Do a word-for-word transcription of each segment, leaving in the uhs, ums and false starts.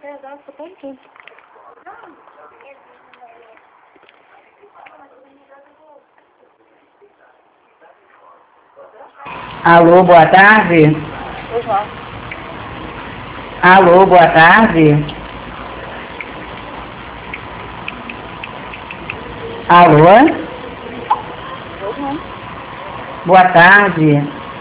verdade, só tem tudo. Alô, boa tarde. Pois não. Alô, boa tarde. Alô? Pois não. Boa tarde.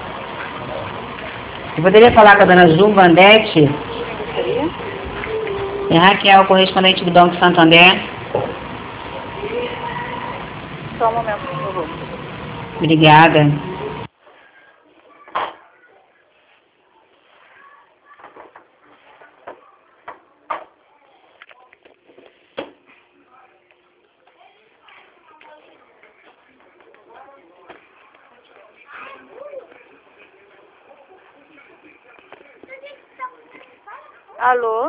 Eu poderia falar com a dona Ju Vandete? Quem gostaria? É Raquel, correspondente do Banco Santander. Só um momento, por favor. Obrigada. Alô?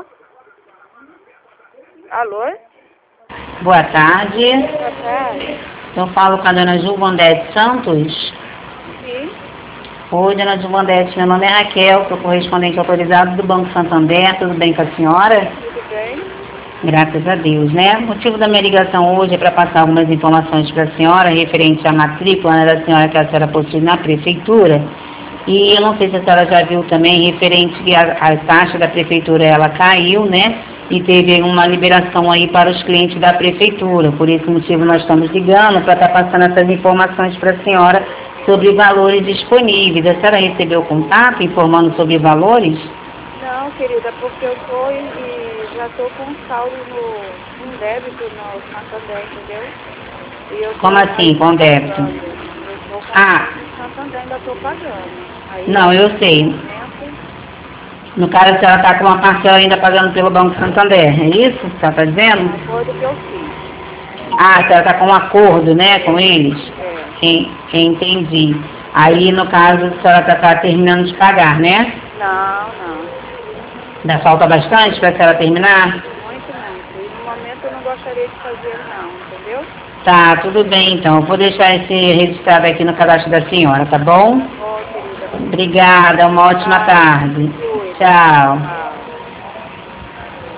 Alô? Boa tarde. Boa tarde. Eu falo com a dona Ju Vandete Santos. Sim. Oi, dona Ju Vandete, meu nome é Raquel, sou correspondente autorizado do Banco Santander. Tudo bem com a senhora? Tudo bem? Graças a Deus, né? O motivo da minha ligação hoje é para passar algumas informações para a senhora referente à matrícula, né, da senhora que a senhora possui na prefeitura. E eu não sei se a senhora já viu também referente que a, a taxa da prefeitura ela caiu, né? E teve uma liberação aí para os clientes da prefeitura. Por esse motivo nós estamos ligando para estar passando essas informações para a senhora sobre valores disponíveis. A senhora recebeu contato informando sobre valores? Não, querida, porque eu tô e, e já tô com um saldo no um débito no Santander, entendeu? E eu tô Como assim, com débito? pagando. Eu tô com Ah, o Santander, ainda tô pagando. Aí, não, eu sei. no momento, No caso, a senhora está com uma parcela ainda pagando pelo Banco Santander, é isso que a senhora está um dizendo? acordo que eu fiz. Ah, a senhora está com um acordo, né, com eles? É. En- Entendi. Aí, no caso, a senhora está terminando de pagar, né? Não, não. Ainda falta bastante para a senhora terminar? Muito, muito. E no momento eu não gostaria de fazer, não, entendeu? Tá, tudo bem, então. Eu vou deixar esse registrado aqui no cadastro da senhora, tá bom? Ó, querida. Obrigada, uma ótima Tchau. tarde. Cuida. Tchau. Tchau.